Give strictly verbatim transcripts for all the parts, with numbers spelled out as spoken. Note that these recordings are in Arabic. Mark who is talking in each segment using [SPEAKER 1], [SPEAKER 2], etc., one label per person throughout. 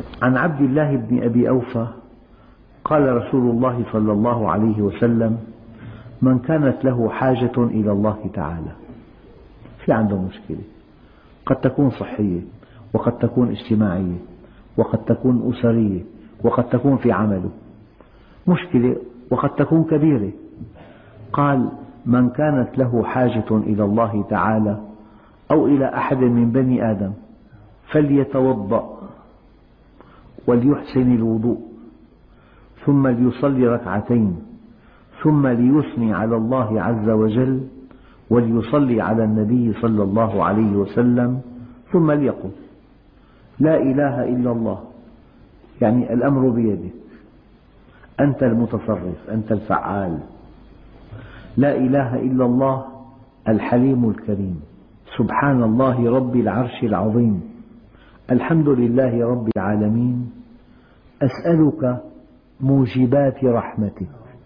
[SPEAKER 1] عن عبد الله بن أبي أوفى قال رسول الله صلى الله عليه وسلم: من كانت له حاجة إلى الله تعالى، في عنده مشكلة قد تكون صحية وقد تكون اجتماعية وقد تكون أسرية وقد تكون في عمله، مشكلة وقد تكون كبيرة. قال: من كانت له حاجة إلى الله تعالى أو إلى أحد من بني آدم فليتوضأ وليحسن الوضوء ثم ليصلي ركعتين ثم ليثني على الله عز وجل وليصلي على النبي صلى الله عليه وسلم ثم ليقل: لا إله إلا الله، يعني الأمر بيدك، أنت المتصرف، أنت الفعال. لا إله إلا الله الحليم الكريم، سبحان الله رب العرش العظيم، الحمد لله رب العالمين، أسألك موجبات رحمتك.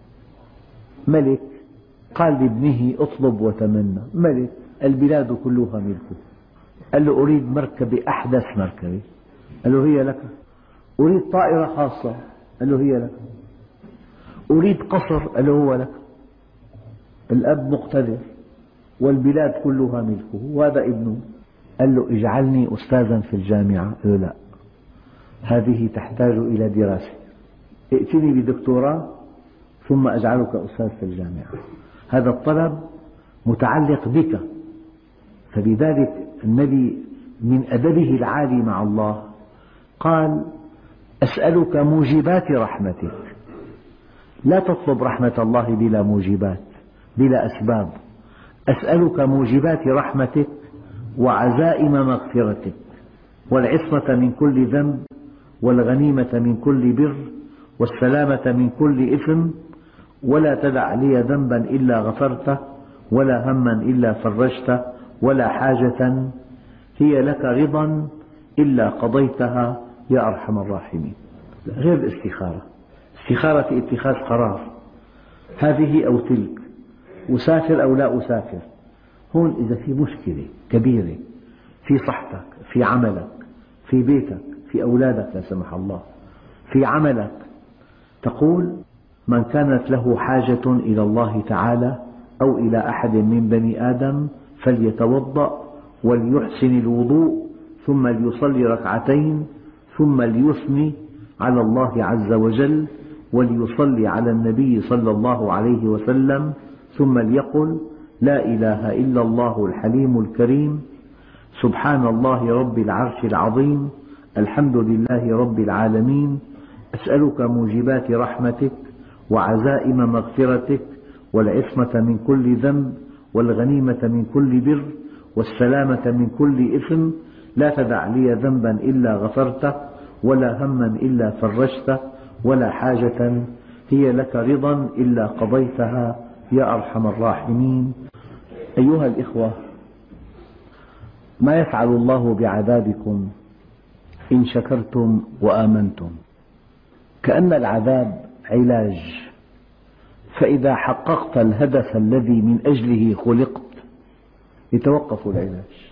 [SPEAKER 1] ملك قال لابنه: اطلب وتمنى. ملك البلاد كلها ملكه، قال له: أريد مركبة أحدث مركبة، قال له: هي لك. أريد طائرة خاصة، قال له: هي لك. أريد قصر، قال له: هو لك. الأب مقتدر والبلاد كلها ملكه وهذا ابنه. قال له: اجعلني أستاذا في الجامعة. قال له: لا، هذه تحتاج إلى دراسة، ائتني بدكتوراه ثم أجعلك أستاذ في الجامعة. هذا الطلب متعلق بك، فلذلك النبي من أدبه العالي مع الله قال: أسألك موجبات رحمتك. لا تطلب رحمة الله بلا موجبات، بلا أسباب. أسألك موجبات رحمتك وعزائم مغفرتك والعصمة من كل ذنب والغنيمة من كل بر والسلامة من كل إثم، ولا تدع لي ذنبا إلا غفرته ولا هما إلا فرجته ولا حاجة هي لك رضا إلا قضيتها يا أرحم الراحمين. غير الاستخارة، استخارة اتخاذ قرار، هذه أو تلك، أسافر أو لا أسافر. هون إذا في مشكلة كبيرة في صحتك، في عملك، في بيتك، في أولادك لا سمح الله، في عملك، تقول: من كانت له حاجة إلى الله تعالى أو إلى أحد من بني آدم فليتوضأ وليحسن الوضوء ثم ليصلي ركعتين ثم ليثني على الله عز وجل وليصلي على النبي صلى الله عليه وسلم ثم ليقل: لا إله إلا الله الحليم الكريم، سبحان الله رب العرش العظيم، الحمد لله رب العالمين، أسألك موجبات رحمتك وعزائم مغفرتك والعصمة من كل ذنب والغنيمة من كل بر والسلامة من كل إثم، لا تدع لي ذنبا إلا غفرته ولا هما إلا فرجته ولا حاجة هي لك رضا إلا قضيتها يا أرحم الراحمين. أيها الإخوة، ما يفعل الله بعذابكم إن شكرتم وآمنتم. كأن العذاب علاج، فإذا حققت الهدف الذي من أجله خلقت يتوقف العلاج.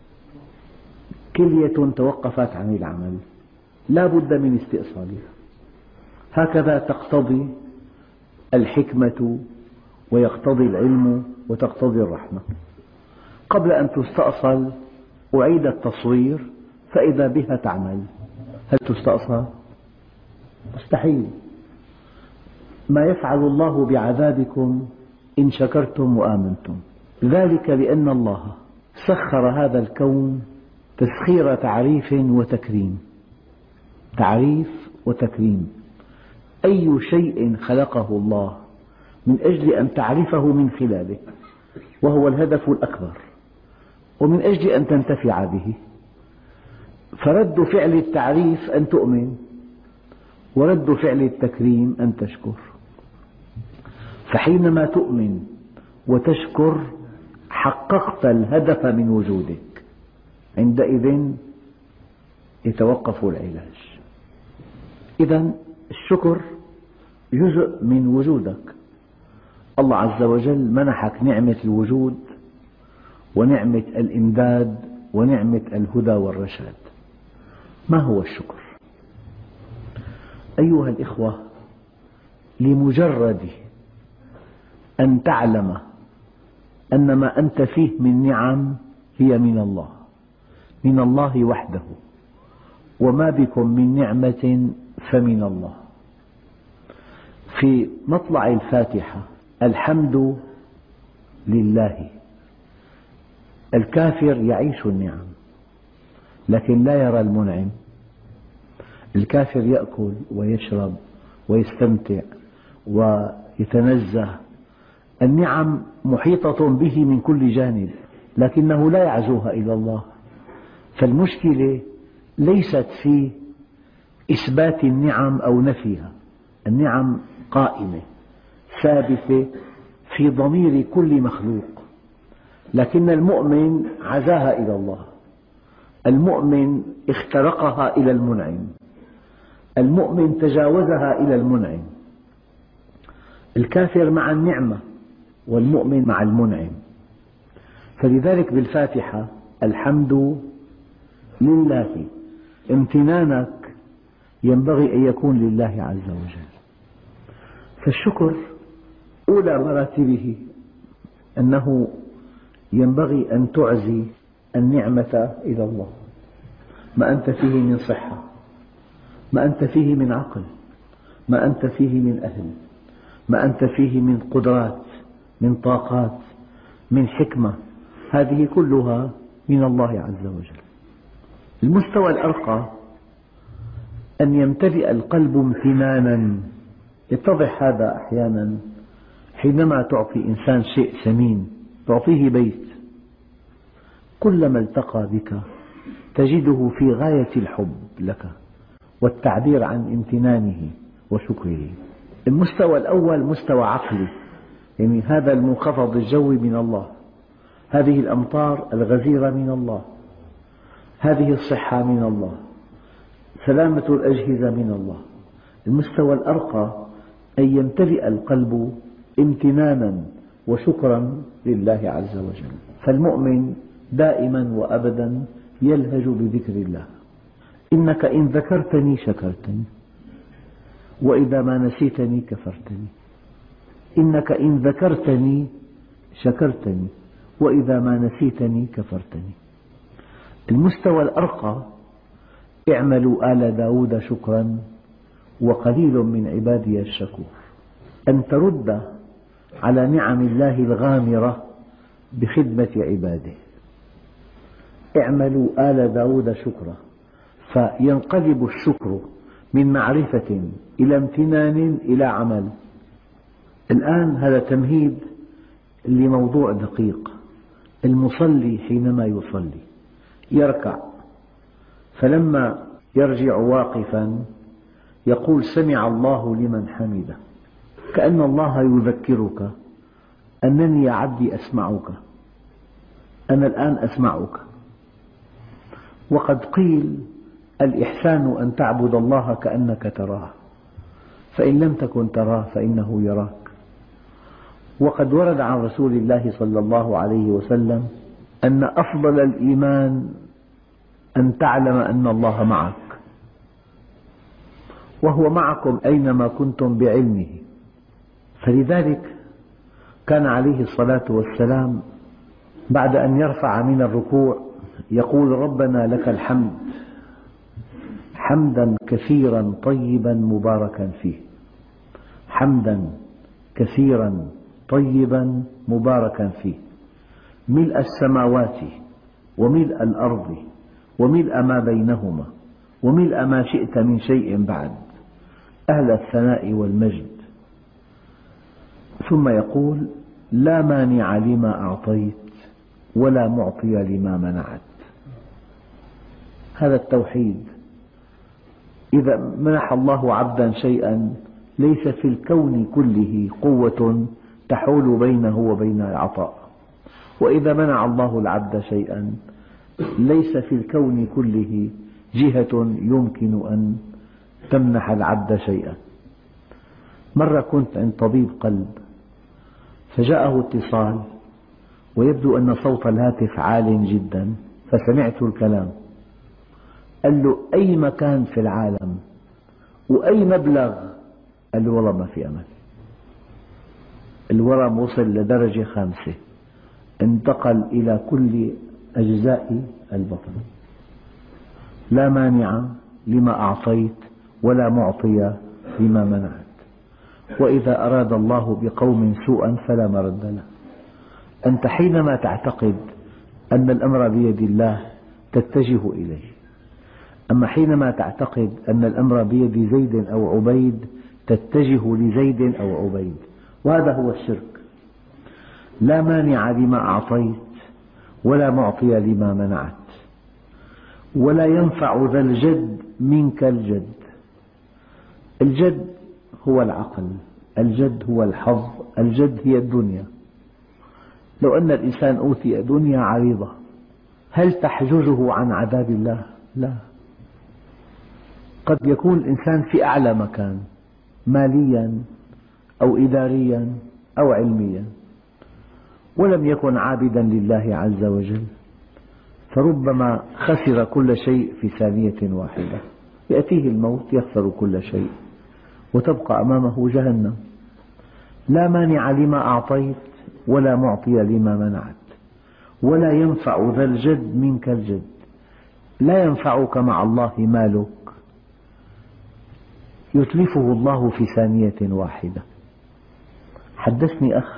[SPEAKER 1] كلية توقفت عن العمل لا بد من استئصالها، هكذا تقتضي الحكمة ويقتضي العلم وتقتضي الرحمة. قبل أن تستأصل أعيد التصوير فإذا بها تعمل، هل تستأصل؟ مستحيل. ما يفعل الله بعذابكم إن شكرتم وآمنتم، ذلك لأن الله سخر هذا الكون تسخير تعريف وتكريم. تعريف وتكريم، أي شيء خلقه الله من أجل أن تعرفه من خلاله، وهو الهدف الأكبر، ومن أجل أن تنتفع به. فرد فعل التعريف أن تؤمن، ورد فعل التكريم أن تشكر. فحينما تؤمن وتشكر حققت الهدف من وجودك، عندئذ يتوقف العلاج. إذن الشكر جزء من وجودك. الله عز وجل منحك نعمة الوجود ونعمة الإمداد ونعمة الهدى والرشاد. ما هو الشكر؟ أيها الإخوة، لمجرد أن تعلم أن ما أنت فيه من نعم هي من الله، من الله وحده، وما بكم من نعمة فمن الله. في مطلع الفاتحة الحمد لله. الكافر يعيش النعم لكن لا يرى المنعم. الكافر يأكل ويشرب ويستمتع ويتنزه، النعم محيطة به من كل جانب، لكنه لا يعزوها إلى الله. فالمشكلة ليست في إثبات النعم أو نفيها، النعم قائمة ثابتة في ضمير كل مخلوق، لكن المؤمن عزاها إلى الله، المؤمن اخترقها إلى المنعم، المؤمن تجاوزها إلى المنعم. الكافر مع النعمة والمؤمن مع المنعم. فلذلك بالفاتحة الحمد لله، امتنانك ينبغي أن يكون لله عز وجل. فالشكر أولى مراتبه أنه ينبغي أن تعزي النعمة إلى الله. ما أنت فيه من صحة، ما أنت فيه من عقل، ما أنت فيه من أهل، ما أنت فيه من قدرات، من طاقات، من حكمة، هذه كلها من الله عز وجل. المستوى الأرقى أن يمتلئ القلب امتنانا. يتضح هذا أحيانا حينما تعطي إنسان شيء ثمين، تعطيه بيت، كلما التقى بك تجده في غاية الحب لك والتعبير عن امتنانه وشكره. المستوى الأول مستوى عقلي، يعني هذا المنخفض الجوي من الله، هذه الأمطار الغزيرة من الله، هذه الصحة من الله، سلامة الأجهزة من الله. المستوى الأرقى أن يمتلئ القلب امتنانا وشكرا لله عز وجل. فالمؤمن دائما وأبدا يلهج بذكر الله. إنك إن ذكرتني شكرتني، وإذا ما نسيتني كفرتني. إنك إن ذكرتني شكرتني، وإذا ما نسيتني كفرتني. المستوى الأرقى اعملوا آل داود شكرا وقليل من عبادي الشكور. أن ترد على نعم الله الغامرة بخدمة عباده. اعملوا آل داود شكرا، فينقلب الشكر من معرفة إلى امتنان إلى عمل. الآن هذا تمهيد لموضوع دقيق. المصلي حينما يصلي يركع، فلما يرجع واقفا يقول سمع الله لمن حمده، كأن الله يذكرك أنني يا عبدي أسمعك، أنا الآن أسمعك. وقد قيل الإحسان أن تعبد الله كأنك تراه، فإن لم تكن تراه فإنه يراك. وقد ورد عن رسول الله صلى الله عليه وسلم أن أفضل الإيمان أن تعلم أن الله معك، وهو معكم أينما كنتم بعلمه. فلذلك كان عليه الصلاة والسلام بعد أن يرفع من الركوع يقول ربنا لك الحمد حمدا كثيرا طيبا مباركا فيه، حمدا كثيرا طيبا مباركا فيه، ملء السماوات وملء الأرض وملء ما بينهما وملء ما شئت من شيء بعد، أهل الثناء والمجد. ثم يقول لا مانع لما أعطيت ولا معطي لما منعت. هذا التوحيد. إذا منح الله عبدا شيئا ليس في الكون كله قوة تحول بينه وبين العطاء، وإذا منع الله العبد شيئا ليس في الكون كله جهة يمكن أن تمنح العبد شيئا. مرة كنت عند طبيب قلب فجاءه اتصال ويبدو أن صوت الهاتف عال جدا، فسمعت الكلام. قال له أي مكان في العالم وأي مبلغ قال له والله ما في أمل. الورم وصل لدرجة خامسة، انتقل إلى كل أجزاء البطن. لا مانع لما أعطيت ولا معطي لما منعت، وإذا أراد الله بقوم سوءا فلا مرد له. أنت حينما تعتقد أن الأمر بيد الله تتجه إليه، أما حينما تعتقد أن الأمر بيد زيد أو عبيد تتجه لزيد أو عبيد، وهذا هو الشرك. لا مانع لما أعطيت ولا معطي لما منعت، ولا ينفع ذا الجد منك الجد. الجد هو العقل، الجد هو الحظ، الجد هي الدنيا. لو أن الإنسان أوتي دنيا عريضة هل تحجزه عن عذاب الله؟ لا. قد يكون الإنسان في أعلى مكان ماليا أو إداريا أو علميا، ولم يكن عابدا لله عز وجل، فربما خسر كل شيء في ثانية واحدة. يأتيه الموت يخسر كل شيء وتبقى أمامه جهنم. لا مانع لما أعطيت ولا معطي لما منعت، ولا ينفع ذا الجد منك الجد. لا ينفعك مع الله مالك يتلفه الله في ثانية واحدة. حدثني أخ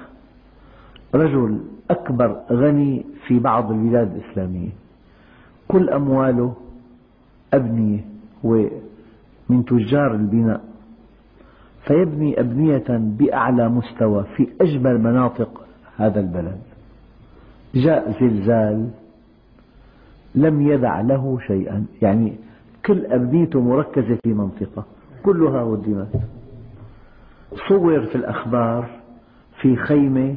[SPEAKER 1] رجل أكبر غني في بعض البلاد الإسلامية، كل أمواله أبنية، هو من تجار البناء، فيبني أبنية بأعلى مستوى في أجمل مناطق هذا البلد. جاء زلزال لم يدع له شيئا، يعني كل أبنيته مركزة في منطقة كلها هدمت. صور في الأخبار في خيمة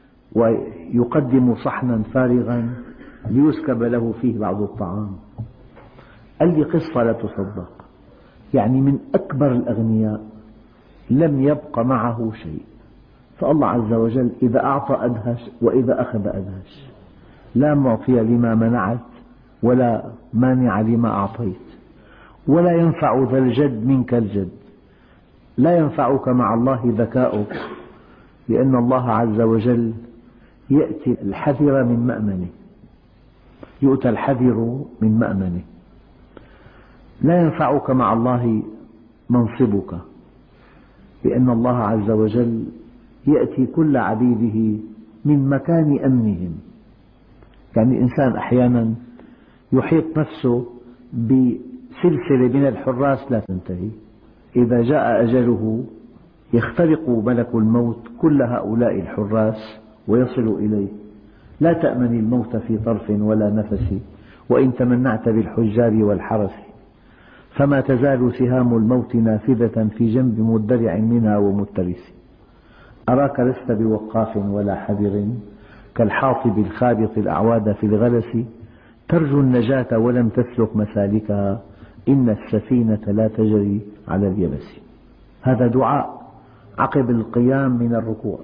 [SPEAKER 1] ويقدم صحنا فارغا ليسكب له فيه بعض الطعام. قال لي قصة لا تصدق، يعني من أكبر الأغنياء لم يبق معه شيء. فالله عز وجل إذا أعطى أدهش وإذا أخذ أدهش. لا معطي لما منعت ولا مانع لما أعطيت، ولا ينفع ذا الجد منك الجد. لا ينفعك مع الله ذكاؤك، لأن الله عز وجل يأتي الحذر من مأمنه، يؤتى الحذر من مأمنه. لا ينفعك مع الله منصبك، لأن الله عز وجل يأتي كل عبيده من مكان أمنهم. يعني الإنسان أحيانا يحيط نفسه بسلسلة من الحراس لا تنتهي، إذا جاء أجله يخترق ملك الموت كل هؤلاء الحراس ويصل إليه. لا تأمن الموت في طرف ولا نفس، وإن تمنعت بالحجار والحرس، فما تزال سهام الموت نافذة في جنب مدرع منها ومترس. أراك لست بوقاف ولا حذر، كالحاطب الخابط الأعواد في الغلس، ترجو النجاة ولم تسلك مسالكها، إن السفينة لا تجري على اليبس. هذا دعاء عقب القيام من الركوع.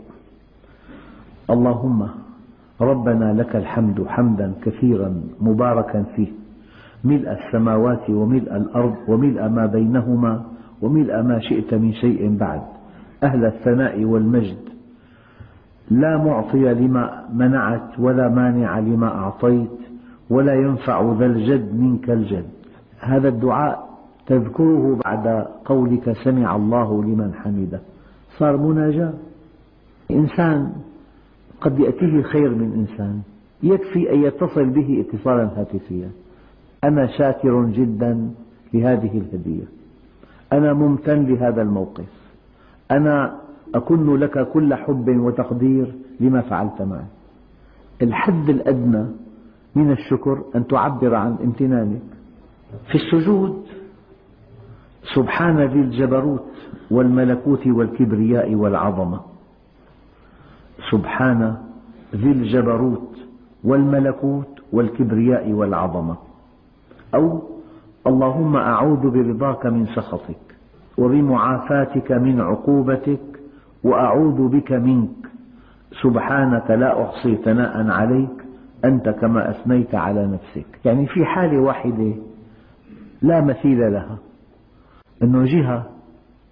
[SPEAKER 1] اللهم ربنا لك الحمد حمدا كثيرا مباركا فيه، ملء السماوات وملء الأرض وملء ما بينهما وملء ما شئت من شيء بعد، أهل الثناء والمجد. لا معطي لما منعت ولا مانع لما أعطيت، ولا ينفع ذا الجد منك الجد. هذا الدعاء تذكره بعد قولك سمع الله لمن حمده، صار مناجاة. إنسان قد يأتيه خير من إنسان، يكفي أن يتصل به اتصالا هاتفيا: أنا شاكر جدا لهذه الهدية، أنا ممتن لهذا الموقف، أنا أكن لك كل حب وتقدير لما فعلت معي. الحد الأدنى من الشكر أن تعبر عن امتنانك. في السجود: سبحان ذي الجبروت والملكوت والكبرياء والعظمة. سبحان ذي الجبروت والملكوت والكبرياء والعظمة. أو اللهم أعوذ برضاك من سخطك وبمعافاتك من عقوبتك وأعوذ بك منك، سبحانك لا أحصي ثناء عليك أنت كما أثنيت على نفسك. يعني في حالة واحدة لا مثيل لها، أنه جهة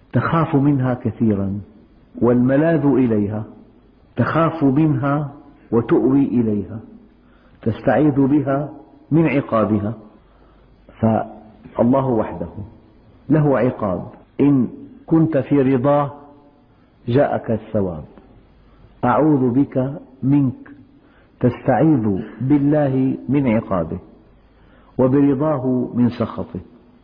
[SPEAKER 1] تخاف منها كثيرا والملاذ إليها، تخاف منها وتؤوي إليها، تستعيذ بها من عقابها. فالله وحده له عقاب، إن كنت في رضاه جاءك الثواب. أعوذ بك منك، تستعيذ بالله من عقابه وبرضاه من سخطه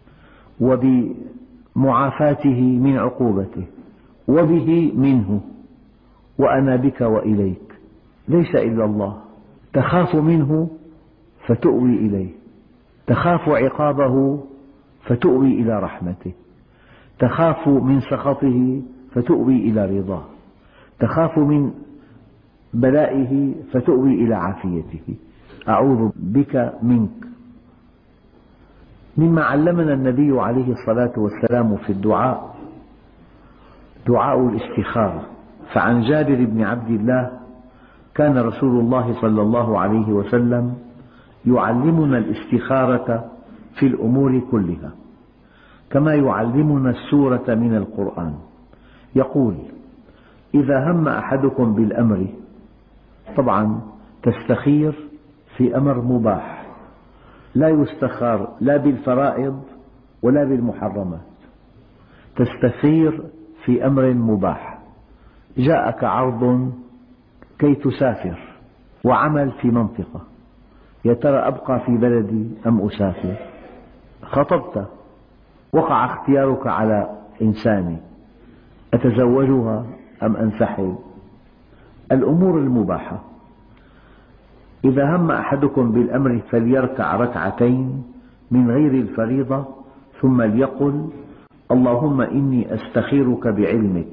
[SPEAKER 1] وبمعافاته من عقوبته وبه منه، وأنا بك وإليك، ليس إلا الله. تخاف منه فتؤوي إليه، تخاف عقابه فتؤوي إلى رحمته، تخاف من سخطه فتؤوي إلى رضاه، تخاف من بلائه فتؤوي إلى عافيته. أعوذ بك منك. مما علمنا النبي عليه الصلاة والسلام في الدعاء دعاء الاستخارة. فعن جابر بن عبد الله كان رسول الله صلى الله عليه وسلم يعلمنا الاستخارة في الأمور كلها كما يعلمنا السورة من القرآن. يقول: إذا هم أحدكم بالأمر، طبعا تستخير في أمر مباح، لا يستخار لا بالفرائض ولا بالمحرمات، تستخير في أمر مباح. جاءك عرض كي تسافر وعمل في منطقة، يا ترى أبقى في بلدي أم أسافر؟ خطبت، وقع اختيارك على إنسان، أتزوجها أم أنسحب؟ الأمور المباحة. إذا هم أحدكم بالأمر فليركع ركعتين من غير الفريضة ثم ليقل: اللهم إني أستخيرك بعلمك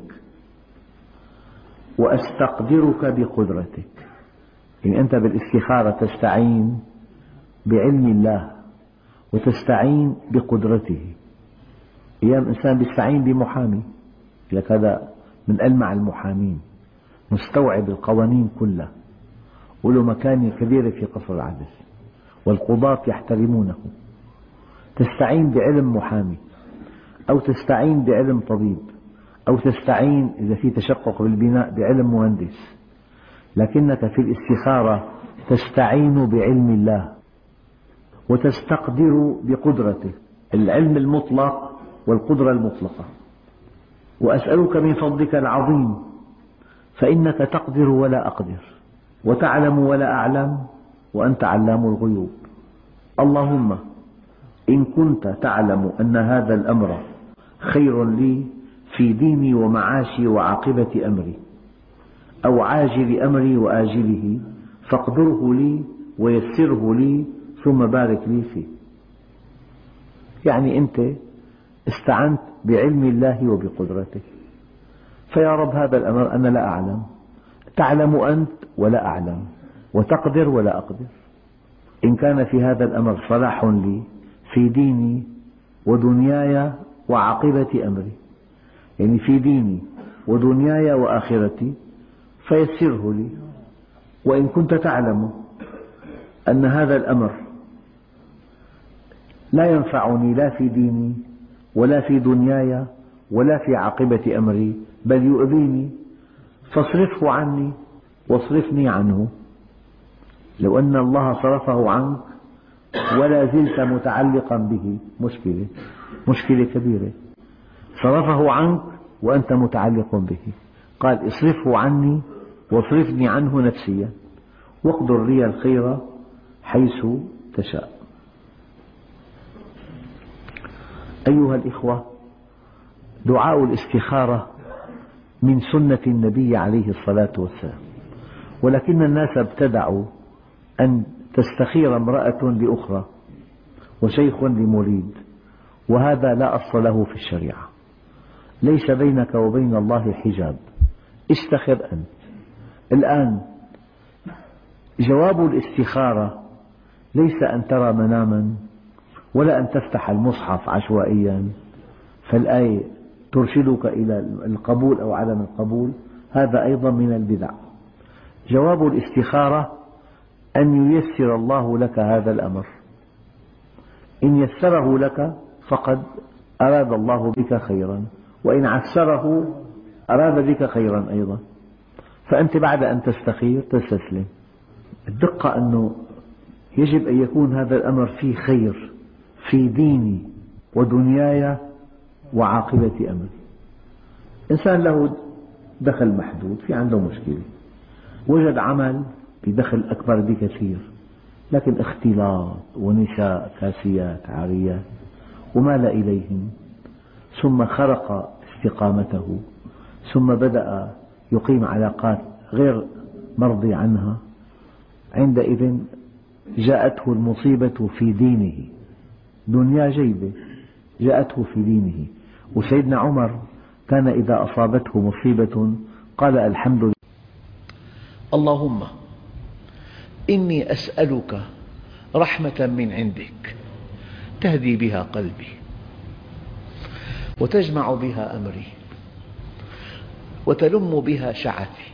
[SPEAKER 1] وأستقدرك بقدرتك. يعني أنت بالاستخارة تستعين بعلم الله وتستعين بقدرته. أيام إنسان يستعين بمحامي، لك هذا من ألمع المحامين، مستوعب القوانين كلها وله مكانة كبيرة في قصر العدل والقضاة يحترمونه. تستعين بعلم محامي، أو تستعين بعلم طبيب، أو تستعين إذا في تشقق بالبناء بعلم مهندس، لكنك في الاستخارة تستعين بعلم الله وتستقدر بقدرته، العلم المطلق والقدرة المطلقة. وأسألك من فضلك العظيم فإنك تقدر ولا أقدر، وتعلم ولا أعلم، وأنت علام الغيوب. اللهم إن كنت تعلم أن هذا الأمر خير لي في ديني ومعاشي وعاقبة أمري، أو عاجل أمري وآجله، فاقدره لي ويسره لي ثم بارك لي فيه. يعني أنت استعنت بعلم الله وبقدرته. فيا رب هذا الأمر أنا لا أعلم، تعلم أنت ولا أعلم، وتقدر ولا أقدر. إن كان في هذا الأمر صلاح لي في ديني ودنياي وعاقبة أمري، يعني في ديني ودنياي وآخرتي، فيسره لي. وإن كنت تعلم أن هذا الأمر لا ينفعني لا في ديني ولا في دنياي ولا في عاقبة أمري، بل يؤذيني، فاصرفه عني واصرفني عنه. لو أن الله صرفه عنك ولا زلت متعلقا به، مشكلة مشكلة كبيرة. صرفه عنك وأنت متعلق به. قال: اصرفه عني واصرفني عنه نفسيا، واقدر لي الخير حيث تشاء. أيها الإخوة، دعاء الاستخارة من سنة النبي عليه الصلاة والسلام، ولكن الناس ابتدعوا أن تستخير امرأة لأخرى وشيخ لمريد، وهذا لا أصل له في الشريعة. ليس بينك وبين الله حجاب، استخر أنت. الآن جواب الاستخارة ليس أن ترى مناما ولا أن تفتح المصحف عشوائيا فالآية ترشدك إلى القبول أو عدم القبول، هذا أيضا من البدع. جواب الاستخارة أن ييسر الله لك هذا الأمر. إن يسره لك فقد أراد الله بك خيرا، وإن عسره أراد بك خيرا أيضا، فأنت بعد أن تستخير تستسلم. الدقة أنه يجب أن يكون هذا الأمر فيه خير في ديني ودنياي وعاقبة أمري. إنسان له دخل محدود، في عنده مشكلة، وجد عمل بدخل أكبر بكثير، لكن اختلاط ونساء كاسيات عاريات ومال إليهم، ثم خرق استقامته، ثم بدأ يقيم علاقات غير مرضي عنها، عندئذ جاءته المصيبة في دينه، دنيا جيدة جاءته في دينه. وسيدنا عمر كان إذا أصابته مصيبة قال الحمد لله. اللهم إني أسألك رحمة من عندك تهدي بها قلبي وتجمع بها أمري وتلم بها شعثي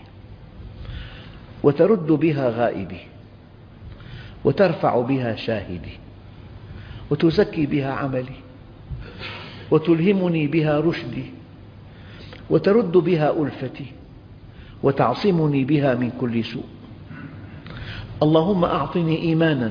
[SPEAKER 1] وترد بها غائبي وترفع بها شاهدي وتزكي بها عملي وتلهمني بها رشدي وترد بها ألفتي وتعصمني بها من كل سوء. اللهم أعطني إيمانا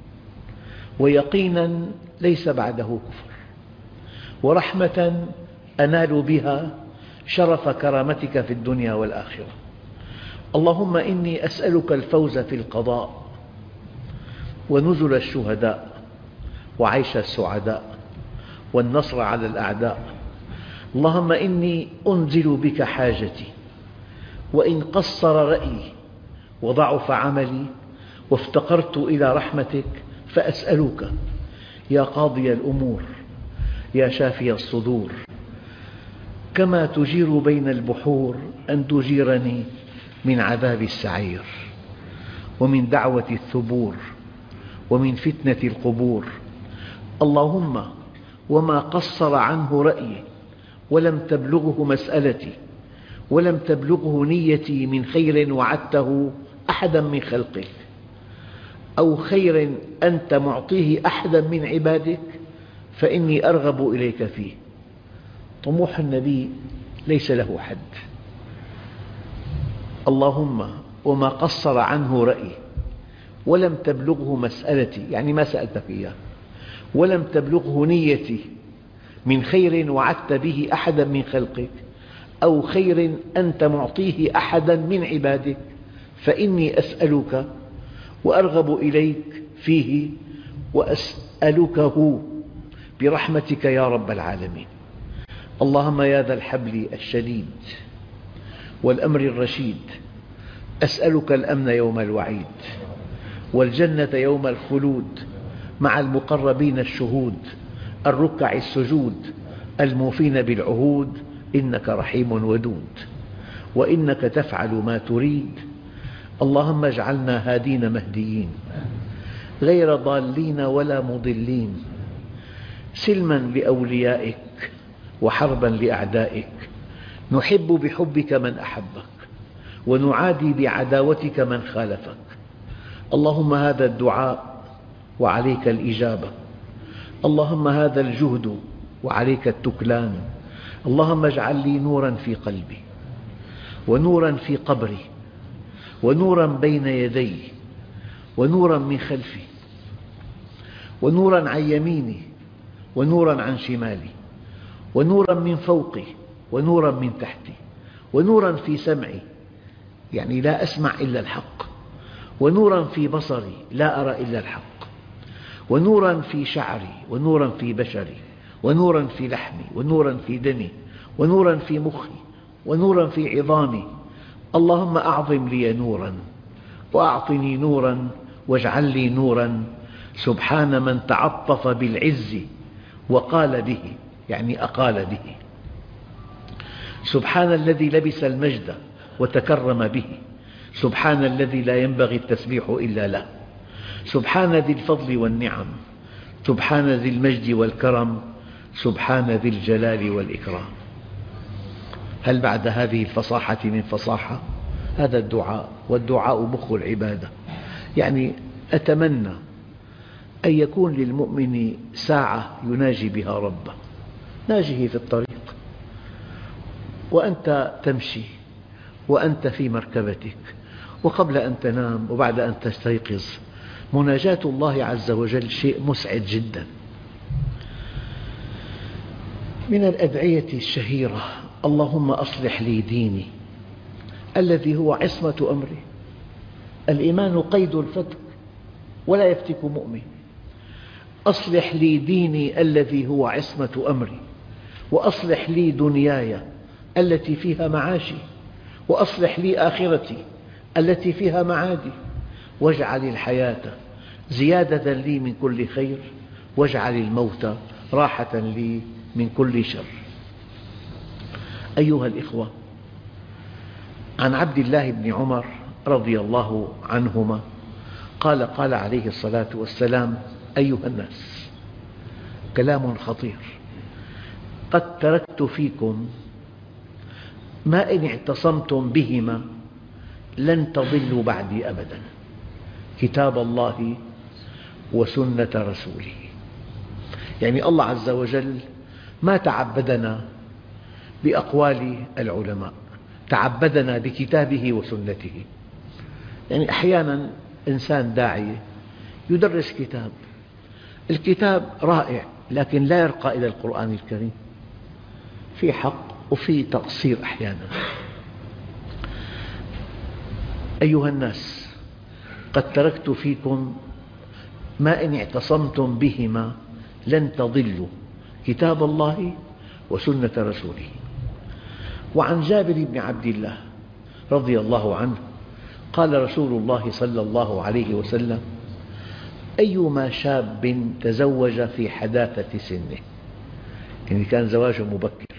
[SPEAKER 1] ويقينا ليس بعده كفر، ورحمة أنال بها شرف كرامتك في الدنيا والآخرة. اللهم إني أسألك الفوز في القضاء ونزل الشهداء وعيش السعداء والنصر على الأعداء. اللهم إني أنزل بك حاجتي، وإن قصر رأيي وضعف عملي وافتقرت إلى رحمتك فأسألك يا قاضي الأمور يا شافي الصدور، كما تجير بين البحور أن تجيرني من عذاب السعير ومن دعوة الثبور ومن فتنة القبور. اللهم وما قصر عنه رأيي ولم تبلغه مسألتي ولم تبلغه نيتي من خير وعدته أحدا من خلقك أو خير أنت معطيه أحدا من عبادك فإني أرغب إليك فيه. طموح النبي ليس له حد. اللهم وما قصر عنه رأيي ولم تبلغه مسألتي، يعني ما سألتك إياه، ولم تبلغه نيتي من خير وعدت به أحدا من خلقك أو خير أنت معطيه أحدا من عبادك فإني أسألك وأرغب إليك فيه وأسألكه برحمتك يا رب العالمين. اللهم يا ذا الحبل الشديد والأمر الرشيد، أسألك الأمن يوم الوعيد والجنة يوم الخلود مع المقربين الشهود الركع السجود الموفين بالعهود، إنك رحيم ودود وإنك تفعل ما تريد. اللهم اجعلنا هادين مهديين غير ضالين ولا مضلين، سلما لأوليائك وحربا لأعدائك، نحب بحبك من أحبك ونعادي بعداوتك من خالفك. اللهم هذا الدعاء وعليك الإجابة، اللهم هذا الجهد وعليك التكلان. اللهم اجعل لي نورا في قلبي ونورا في قبري ونورا بين يدي ونورا من خلفي ونورا عن يميني ونورا عن شمالي ونورا من فوقي ونورا من تحتي ونورا في سمعي، يعني لا أسمع إلا الحق، ونورا في بصري لا أرى إلا الحق، ونورا في شعري ونورا في بشري ونورا في لحمي ونورا في دمي ونورا في مخي ونورا في عظامي. اللهم أعظم لي نورا وأعطني نورا واجعل لي نورا، سبحان من تعطف بالعز وقال به، يعني أقال به. سبحان الذي لبس المجد وتكرم به، سبحان الذي لا ينبغي التسبيح إلا له، سبحان ذي الفضل والنعم، سبحان ذي المجد والكرم، سبحان ذي الجلال والإكرام. هل بعد هذه الفصاحة من فصاحة؟ هذا الدعاء، والدعاء مخ العبادة. يعني أتمنى أن يكون للمؤمن ساعة يناجي بها ربه، ناجه في الطريق، وأنت تمشي وأنت في مركبتك وقبل أن تنام وبعد أن تستيقظ، مناجاة الله عز وجل شيء مسعد جدا. من الأدعية الشهيرة: اللهم أصلح لي ديني الذي هو عصمة أمري. الإيمان قيد الفتك ولا يفتك مؤمن. أصلح لي ديني الذي هو عصمة أمري، وأصلح لي دنياي التي فيها معاشي، وأصلح لي آخرتي التي فيها معادي، واجعل الحياة زيادة لي من كل خير، واجعل الموت راحة لي من كل شر. أيها الإخوة، عن عبد الله بن عمر رضي الله عنهما قال: قال عليه الصلاة والسلام: أيها الناس، كلام خطير، قد تركت فيكم ما إن اعتصمتم بهما لن تضلوا بعدي أبدا، كتاب الله وسنة رسوله. يعني الله عز وجل ما تعبدنا بأقوال العلماء، تعبدنا بكتابه وسنته. يعني أحيانا إنسان داعية يدرس كتاب، الكتاب رائع لكن لا يرقى إلى القرآن الكريم، في حق وفي تقصير أحيانا. أيها الناس، قد تركت فيكم ما إن اعتصمتم بهما لن تضلوا، كتاب الله وسنة رسوله. وعن جابر بن عبد الله رضي الله عنه قال رسول الله صلى الله عليه وسلم: أيما شاب تزوج في حداثة سنه، يعني كان زواجه مبكر،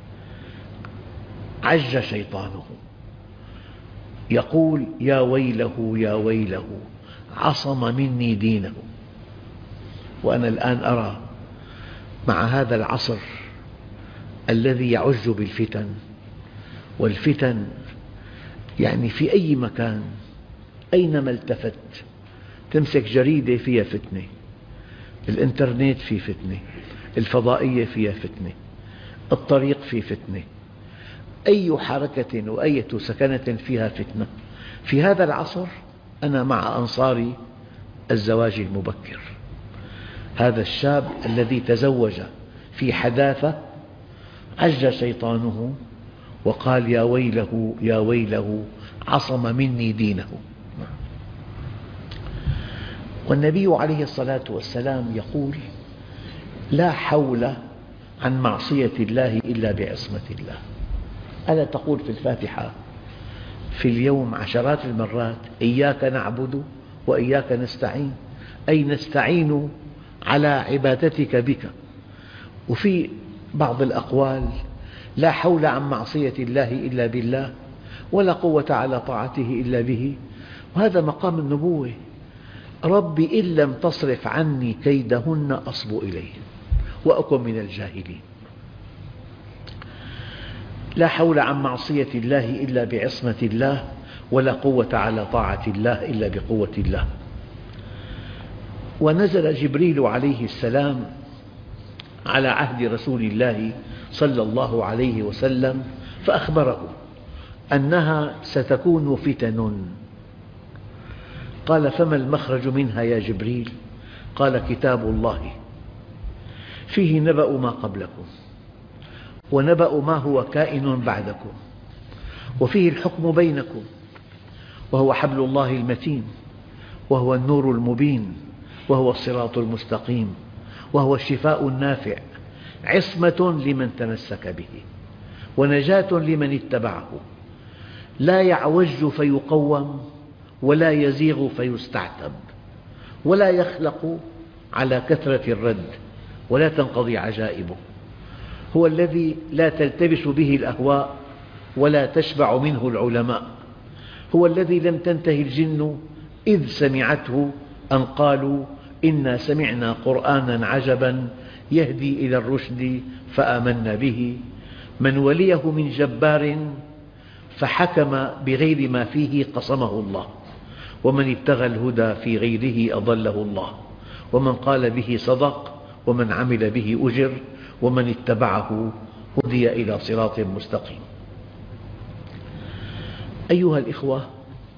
[SPEAKER 1] عج شيطانه يقول: يا ويله يا ويله، عصم مني دينه. وأنا الآن أرى مع هذا العصر الذي يعج بالفتن، والفتن يعني في أي مكان أينما التفت تمسك جريدة فيها فتنة، الإنترنت فيه فتنة، الفضائية فيها فتنة، الطريق فيه فتنة، أي حركة وأي سكنة فيها فتنة. في هذا العصر أنا مع أنصار الزواج المبكر. هذا الشاب الذي تزوج في حداثة عج شيطانه وقال: يا ويله يا ويله، عصم مني دينه. والنبي عليه الصلاة والسلام يقول: لا حول عن معصية الله إلا بعصمة الله. ألا تقول في الفاتحة في اليوم عشرات المرات: إياك نعبد وإياك نستعين، أي نستعين على عبادتك بك. وفي بعض الأقوال: لا حول عن معصية الله إلا بالله، ولا قوة على طاعته إلا به. وهذا مقام النبوة: رب إن لم تصرف عني كيدهن أصب إليهن وأكن من الجاهلين. لا حول عن معصية الله إلا بعصمة الله، ولا قوة على طاعة الله إلا بقوة الله. ونزل جبريل عليه السلام على عهد رسول الله صلى الله عليه وسلم فأخبره أنها ستكون فتن. قال: فما المخرج منها يا جبريل؟ قال: كتاب الله فيه نبأ ما قبلكم ونبأ ما هو كائن بعدكم، وفيه الحكم بينكم، وهو حبل الله المتين، وهو النور المبين، وهو الصراط المستقيم، وهو الشفاء النافع، عصمة لمن تمسك به ونجاة لمن اتبعه، لا يعوج فيقوم ولا يزيغ فيستعتب، ولا يخلق على كثرة الرد ولا تنقضي عجائبه. هو الذي لا تلتبس به الأهواء ولا تشبع منه العلماء. هو الذي لم تنته الجن إذ سمعته أن قالوا: إنا سمعنا قرآنا عجبا يهدي إلى الرشد فآمنا به. من وليه من جبار فحكم بغير ما فيه قصمه الله، ومن ابتغى الهدى في غيره أضله الله، ومن قال به صدق، ومن عمل به أجر، ومن اتبعه هدي إلى صراط مستقيم. أيها الإخوة،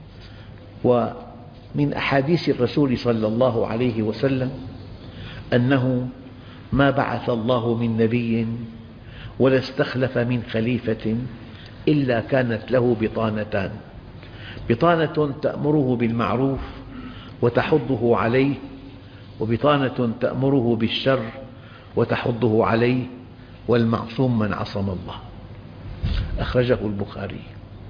[SPEAKER 1] ومن أحاديث الرسول صلى الله عليه وسلم أنه ما بعث الله من نبي ولا استخلف من خليفة إلا كانت له بطانتان: بطانة تأمره بالمعروف وتحضه عليه، وبطانة تأمره بالشر وتحضه عليه، والمعصوم من عصم الله. أخرجه البخاري.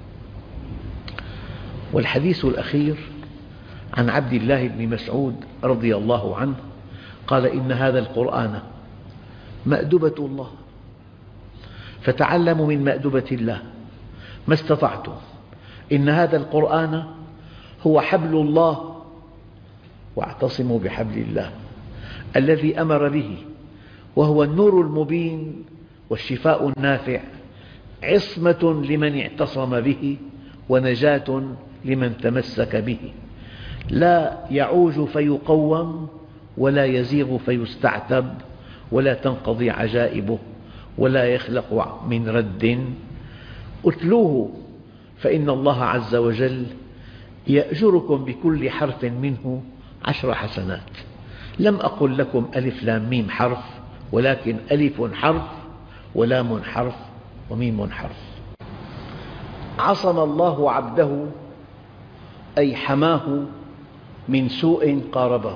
[SPEAKER 1] والحديث الأخير عن عبد الله بن مسعود رضي الله عنه قال: إن هذا القرآن مأدبة الله، فتعلموا من مأدبة الله ما استطعتم. إن هذا القرآن هو حبل الله، واعتصموا بحبل الله الذي أمر به، وهو النور المبين والشفاء النافع، عصمة لمن اعتصم به ونجاة لمن تمسك به، لا يعوج فيقوم ولا يزيغ فيستعتب، ولا تنقضي عجائبه ولا يخلق من رد. اتلوه فإن الله عز وجل يأجركم بكل حرف منه عشر حسنات. لم أقل لكم ألف لام ميم حرف، ولكن ألف حرف ولام حرف وميم حرف. عصم الله عبده أي حماه من سوء قاربه.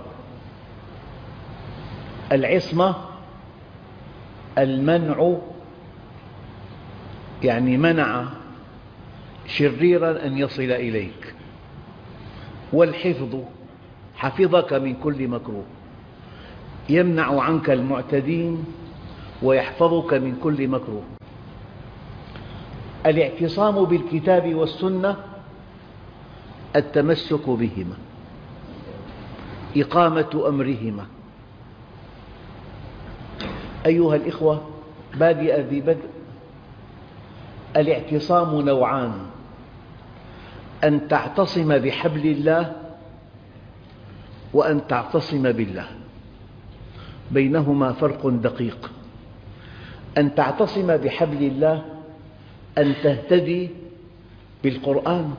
[SPEAKER 1] العصمة المنع، يعني منع شريرا أن يصل إليك، والحفظ حفظك من كل مكروه، يمنع عنك المعتدين ويحفظك من كل مكروه. الاعتصام بالكتاب والسنة التمسك بهما، إقامة أمرهما. أيها الإخوة، بادئ ذي بدء، الاعتصام نوعان: أن تعتصم بحبل الله وأن تعتصم بالله، بينهما فرق دقيق. أن تعتصم بحبل الله أن تهتدي بالقرآن.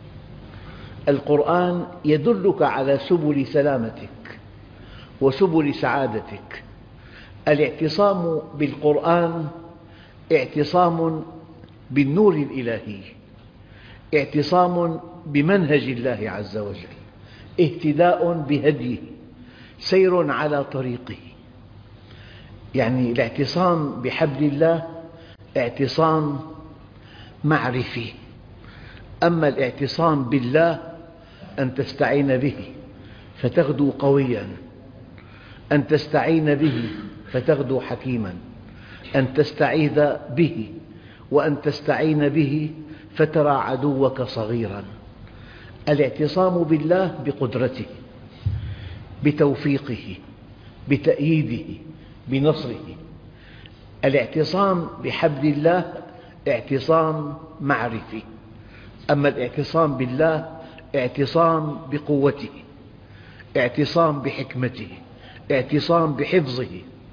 [SPEAKER 1] القرآن يدلك على سبل سلامتك وسبل سعادتك. الاعتصام بالقرآن اعتصام بالنور الإلهي، اعتصام بمنهج الله عز وجل، اهتداء بهديه، سير على طريقه. يعني الاعتصام بحبل الله اعتصام معرفي، أما الاعتصام بالله أن تستعين به فتغدو قوياً، أن تستعين به فتغدو حكيماً، أن تستعيذ به وأن تستعين به فترى عدوك صغيراً. الاعتصام بالله بقدرته، بتوفيقه، بتأييده، بنصره. الاعتصام بحبل الله اعتصام معرفي، أما الاعتصام بالله اعتصام بقوته، اعتصام بحكمته، اعتصام بحفظه.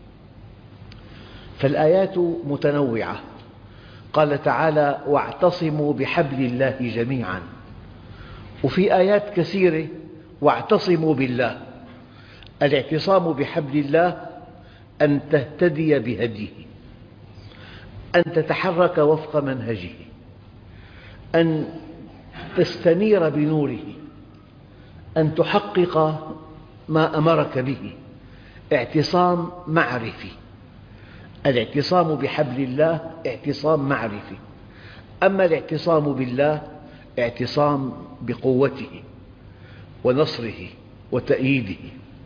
[SPEAKER 1] فالآيات متنوعة. قال تعالى: واعتصموا بحبل الله جميعا، وفي آيات كثيرة واعتصموا بالله. الاعتصام بحبل الله أن تهتدي بهديه، أن تتحرك وفق منهجه، أن تستنير بنوره، أن تحقق ما أمرك به. اعتصام معرفي. الاعتصام بحبل الله اعتصام معرفي، أما الاعتصام بالله اعتصام بقوته ونصره وتأييده.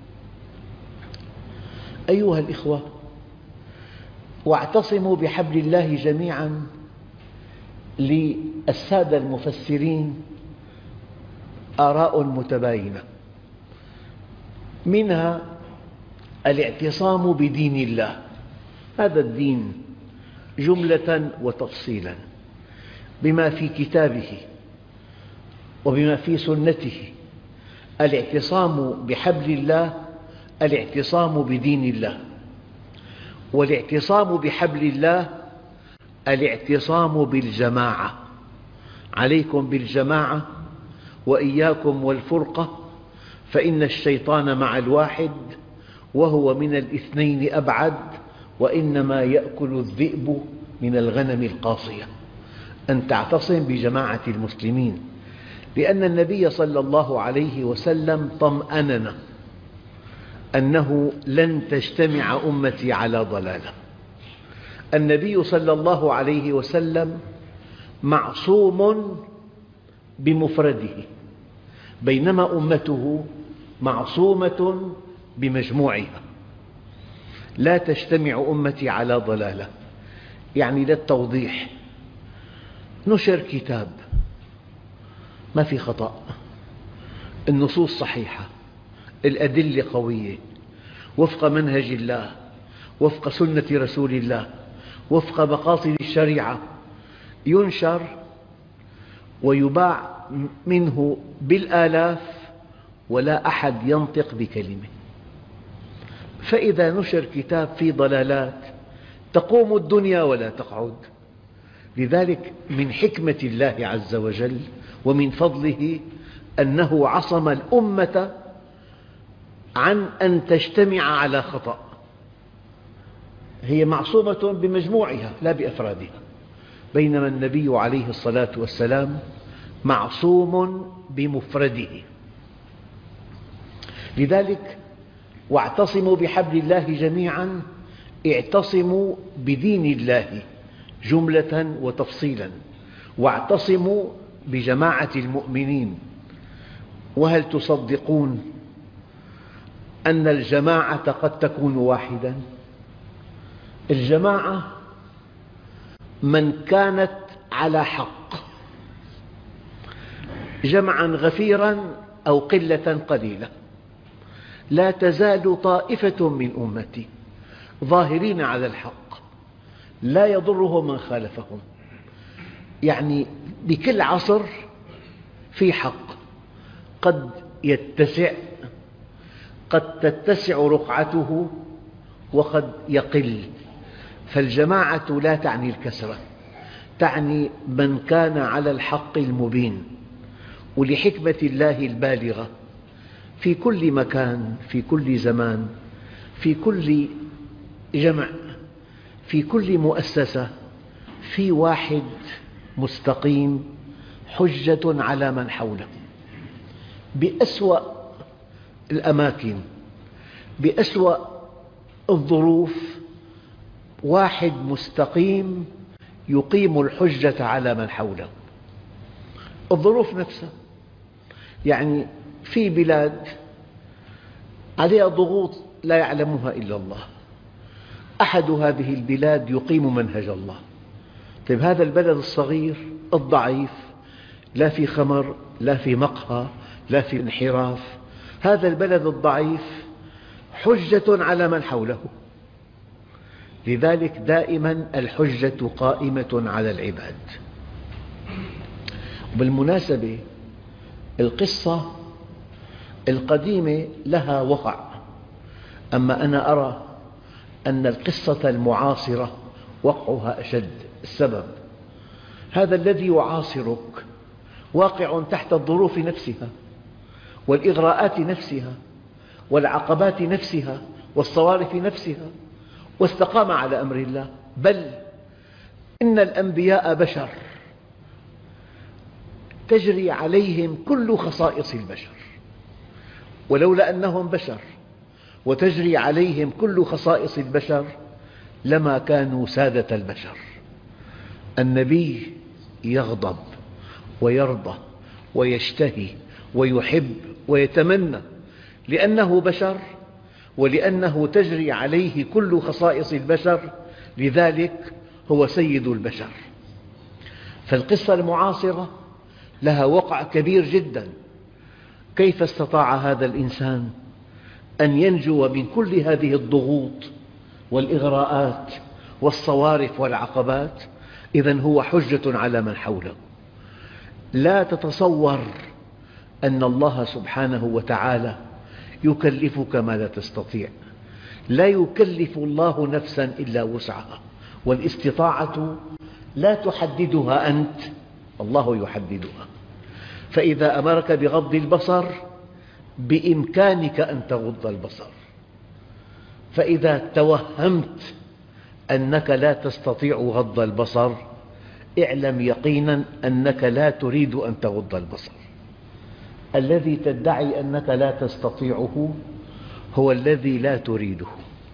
[SPEAKER 1] أيها الإخوة، واعتصموا بحبل الله جميعا للسادة المفسرين آراء متباينة، منها الاعتصام بدين الله، هذا الدين جملة وتفصيلا، بما في كتابه وبما في سنته. الاعتصام بحبل الله الاعتصام بدين الله، والاعتصام بحبل الله الاعتصام بالجماعة، عليكم بالجماعة وإياكم والفرقة فإن الشيطان مع الواحد وهو من الاثنين أبعد وإنما يأكل الذئب من الغنم القاصية. أن تعتصم بجماعة المسلمين، لأن النبي صلى الله عليه وسلم طمأننا أنه لن تجتمع أمتي على ضلالة. النبي صلى الله عليه وسلم معصوم بمفرده، بينما أمته معصومة بمجموعها. لا تجتمع أمتي على ضلالة، يعني للتوضيح، نشر كتاب ما في خطأ، النصوص صحيحة، الأدلة قوية، وفق منهج الله، وفق سنة رسول الله، وفق مقاصد الشريعة، ينشر ويباع منه بالآلاف ولا أحد ينطق بكلمة. فإذا نشر كتاب فيه ضلالات تقوم الدنيا ولا تقعد. لذلك من حكمة الله عز وجل ومن فضله أنه عصم الأمة عن أن تجتمع على خطأ. هي معصومة بمجموعها لا بأفرادها، بينما النبي عليه الصلاة والسلام معصوم بمفرده. لذلك واعتصموا بحبل الله جميعا، اعتصموا بدين الله جملة وتفصيلا، واعتصموا بجماعة المؤمنين. وهل تصدقون أن الجماعة قد تكون واحدا؟ الجماعة من كانت على حق، جمعا غفيرا أو قلة قليلة. لا تزال طائفة من أمتي ظاهرين على الحق لا يضرهم من خالفهم. يعني بكل عصر في حق، قد يتسع، قد تتسع رقعته وقد يقل. فالجماعة لا تعني الكثرة، تعني من كان على الحق المبين. ولحكمة الله البالغة في كل مكان، في كل زمان، في كل جمع، في كل مؤسسة، في واحد مستقيم حجة على من حوله. بأسوأ الأماكن، بأسوأ الظروف، واحد مستقيم يقيم الحجة على من حوله. الظروف نفسها، يعني في بلاد عليها ضغوط لا يعلمها إلا الله، أحد هذه البلاد يقيم منهج الله. طيب هذا البلد الصغير الضعيف، لا في خمر، لا في مقهى، لا في انحراف، هذا البلد الضعيف حجة على من حوله. لذلك دائما الحجة قائمة على العباد. بالمناسبة القصة القديمة لها وقع، أما أنا أرى أن القصة المعاصرة وقعها أشد. السبب هذا الذي يعاصرك واقع تحت الظروف نفسها والإغراءات نفسها والعقبات نفسها والصوارف نفسها، واستقام على أمر الله. بل إن الأنبياء بشر تجري عليهم كل خصائص البشر، ولولا أنهم بشر وتجري عليهم كل خصائص البشر لما كانوا سادة البشر. النبي يغضب ويرضى ويشتهي ويحب ويتمنى لأنه بشر ولأنه تجري عليه كل خصائص البشر، لذلك هو سيد البشر. فالقصة المعاصرة لها وقع كبير جدا. كيف استطاع هذا الإنسان أن ينجو من كل هذه الضغوط والإغراءات والصوارف والعقبات؟ إذن هو حجة على من حوله. لا تتصور أن الله سبحانه وتعالى يكلفك ما لا تستطيع. لا يكلف الله نفسا إلا وسعها، والاستطاعة لا تحددها أنت،
[SPEAKER 2] الله يحددها. فإذا أمرك بغض البصر بإمكانك أن تغض البصر، فإذا توهمت أنك لا تستطيع غض البصر اعلم يقينا أنك لا تريد أن تغض البصر. الذي تدعي أنك لا تستطيعه هو الذي لا تريده.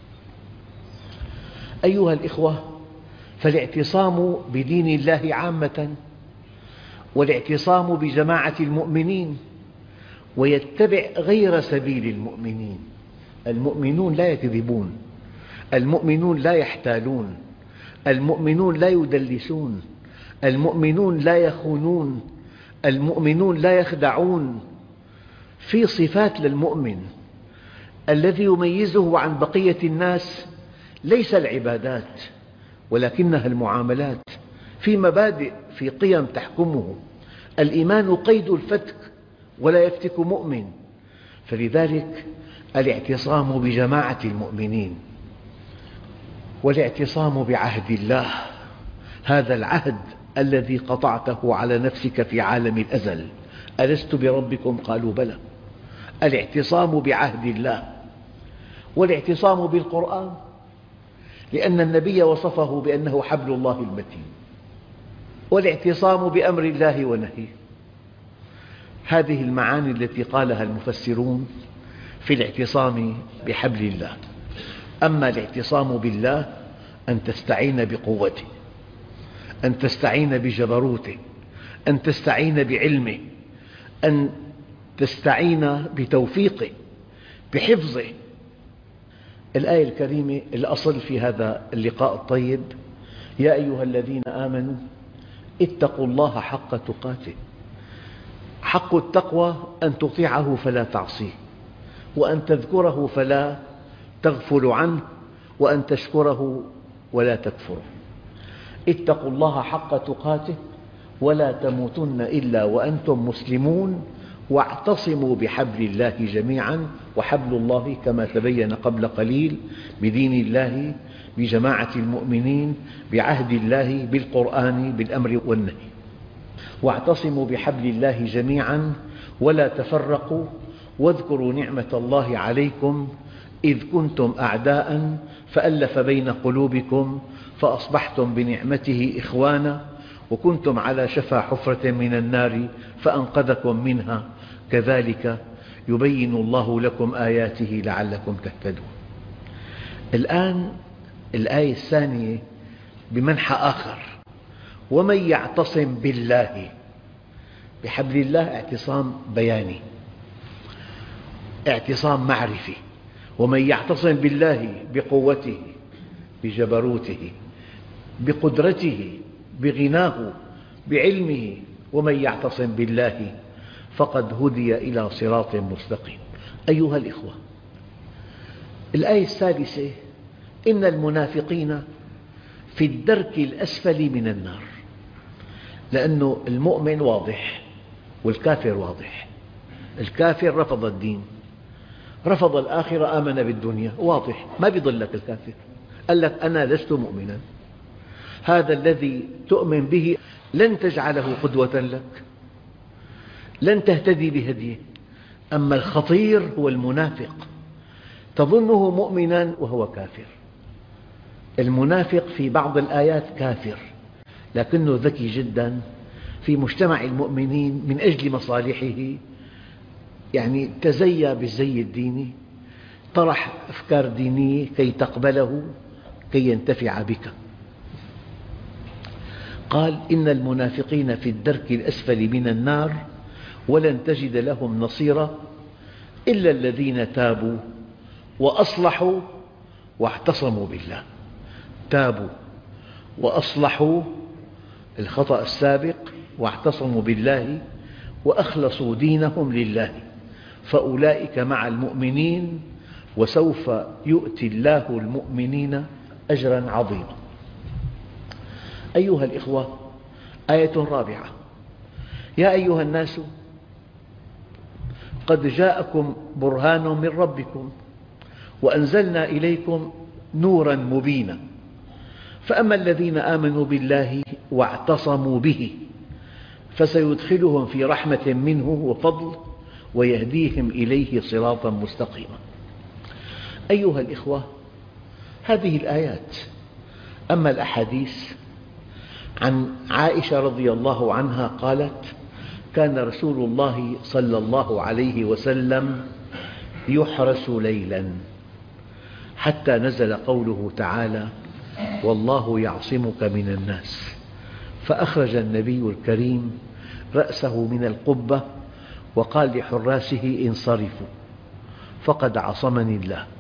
[SPEAKER 2] أيها الإخوة، فالاعتصام بدين الله عامة والاعتصام بجماعة المؤمنين ويتبع غير سبيل المؤمنين. المؤمنون لا يكذبون، المؤمنون لا يحتالون، المؤمنون لا يدلسون، المؤمنون لا يخونون، المؤمنون لا يخدعون. في صفات للمؤمن الذي يميزه عن بقية الناس ليس العبادات ولكنها المعاملات. في مبادئ، في قيم تحكمه. الإيمان قيد الفتك ولا يفتك مؤمن. فلذلك الاعتصام بجماعة المؤمنين والاعتصام بعهد الله، هذا العهد الذي قطعته على نفسك في عالم الأزل. ألست بربكم؟ قالوا بلى. الاعتصام بعهد الله والاعتصام بالقرآن، لأن النبي وصفه بأنه حبل الله المتين، والاعتصام بأمر الله ونهيه. هذه المعاني التي قالها المفسرون في الاعتصام بحبل الله. أما الاعتصام بالله أن تستعين بقوته، أن تستعين بجبروته، أن تستعين بعلمه، أن تستعين بتوفيقه، بحفظه. الآية الكريمة الأصل في هذا اللقاء الطيب: يا أيها الذين آمنوا اتقوا الله حق تقاته. حق التقوى أن تطيعه فلا تعصيه، وأن تذكره فلا تغفل عنه، وأن تشكره ولا تكفره. اتقوا الله حق تقاته ولا تموتن إلا وأنتم مسلمون واعتصموا بحبل الله جميعا. وحبل الله كما تبين قبل قليل بدين الله، بجماعة المؤمنين، بعهد الله، بالقرآن، بالأمر والنهي. واعتصموا بحبل الله جميعا ولا تفرقوا واذكروا نعمة الله عليكم إذ كنتم أعداء فألف بين قلوبكم فأصبحتم بنعمته إخوانا وكنتم على شفا حفرة من النار فأنقذكم منها كذلك يبين الله لكم آياته لعلكم تهتدون. الآن الآية الثانية بمنحى آخر: ومن يعتصم بالله. بحبل الله اعتصام بياني، اعتصام معرفي. ومن يعتصم بالله بقوته، بجبروته، بقدرته، بغناه، بعلمه. ومن يعتصم بالله فقد هدي إلى صراط مستقيم. أيها الإخوة، الآية الثالثة: إن المنافقين في الدرك الأسفل من النار. لأن المؤمن واضح والكافر واضح. الكافر رفض الدين، رفض الآخرة، آمن بالدنيا، واضح، ما يضلك الكافر. قال لك أنا لست مؤمنا. هذا الذي تؤمن به لن تجعله قدوة لك، لن تهتدي بهديه. أما الخطير هو المنافق، تظنه مؤمنا وهو كافر. المنافق في بعض الآيات كافر لكنه ذكي جدا في مجتمع المؤمنين من أجل مصالحه، يعني تزيى بالزي الديني، طرح أفكار دينية كي تقبله، كي ينتفع بك. قال: إن المنافقين في الدرك الأسفل من النار ولن تجد لهم نصيرا إلا الذين تابوا وأصلحوا واعتصموا بالله. تابوا وأصلحوا الخطأ السابق، واعتصموا بالله وأخلصوا دينهم لله، فأولئك مع المؤمنين وسوف يؤتي الله المؤمنين أجرا عظيما. أيها الإخوة، آية رابعة: يا أيها الناس قد جاءكم برهان من ربكم وأنزلنا إليكم نورا مبينا. فأما الذين آمنوا بالله واعتصموا به فسيدخلهم في رحمة منه وفضل ويهديهم إليه صراطا مستقيما. أيها الإخوة، هذه الآيات. أما الأحاديث، عن عائشة رضي الله عنها قالت: كان رسول الله صلى الله عليه وسلم يحرس ليلا حتى نزل قوله تعالى: والله يعصمك من الناس، فأخرج النبي الكريم رأسه من القبة وقال لحراسه: انصرفوا فقد عصمني الله.